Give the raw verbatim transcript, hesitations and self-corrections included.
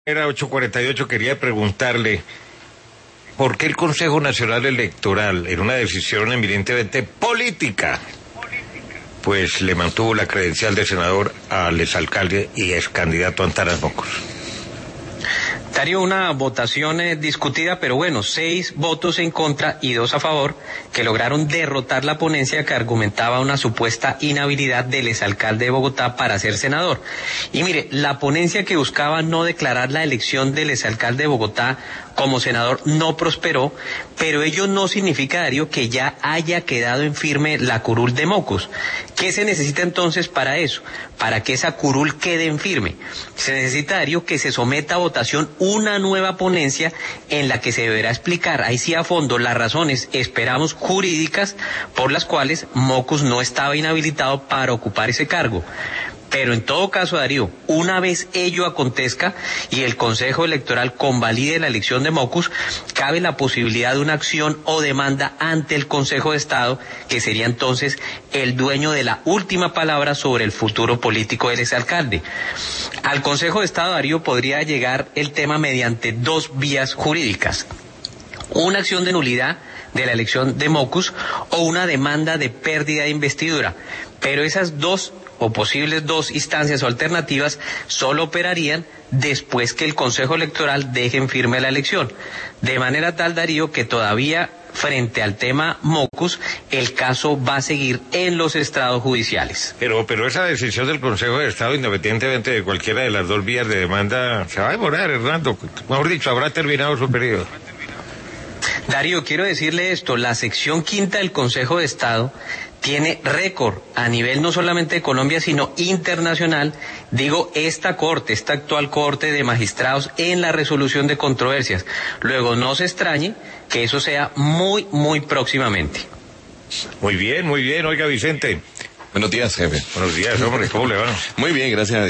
Era ocho cuarenta y ocho, quería preguntarle, ¿por qué el Consejo Nacional Electoral, en una decisión eminentemente política, pues le mantuvo la credencial de senador al exalcalde y ex candidato Antanas Mocos? Darío, una votación eh, discutida, pero bueno, seis votos en contra y dos a favor, que lograron derrotar la ponencia que argumentaba una supuesta inhabilidad del exalcalde de Bogotá para ser senador. Y mire, la ponencia que buscaba no declarar la elección del exalcalde de Bogotá como senador no prosperó, pero ello no significa, Darío, que ya haya quedado en firme la curul de Mocos. ¿Qué se necesita entonces para eso? Para que esa curul quede en firme. Se necesita, Darío, que se someta a votación una nueva ponencia en la que se deberá explicar, ahí sí a fondo, las razones, esperamos, jurídicas por las cuales Mocos no estaba inhabilitado para ocupar ese cargo. Pero en todo caso, Darío, una vez ello acontezca y el Consejo Electoral convalide la elección de Mocos, cabe la posibilidad de una acción o demanda ante el Consejo de Estado, que sería entonces el dueño de la última palabra sobre el futuro político del exalcalde. Al Consejo de Estado, Darío, podría llegar el tema mediante dos vías jurídicas: una acción de nulidad de la elección de Mocos o una demanda de pérdida de investidura. Pero esas dos o posibles dos instancias o alternativas solo operarían después que el Consejo Electoral deje en firme la elección. De manera tal, Darío, que todavía frente al tema Mocos, el caso va a seguir en los estrados judiciales. Pero, pero esa decisión del Consejo de Estado, independientemente de cualquiera de las dos vías de demanda, se va a demorar, Hernando. Mejor dicho, habrá terminado su periodo. Darío, quiero decirle esto, la sección quinta del Consejo de Estado tiene récord a nivel no solamente de Colombia, sino internacional, digo, esta corte, esta actual corte de magistrados en la resolución de controversias. Luego, no se extrañe que eso sea muy, muy próximamente. Muy bien, muy bien. Oiga, Vicente. Buenos días, jefe. Buenos días, hombre. ¿Cómo le va? Muy bien, gracias a Dios.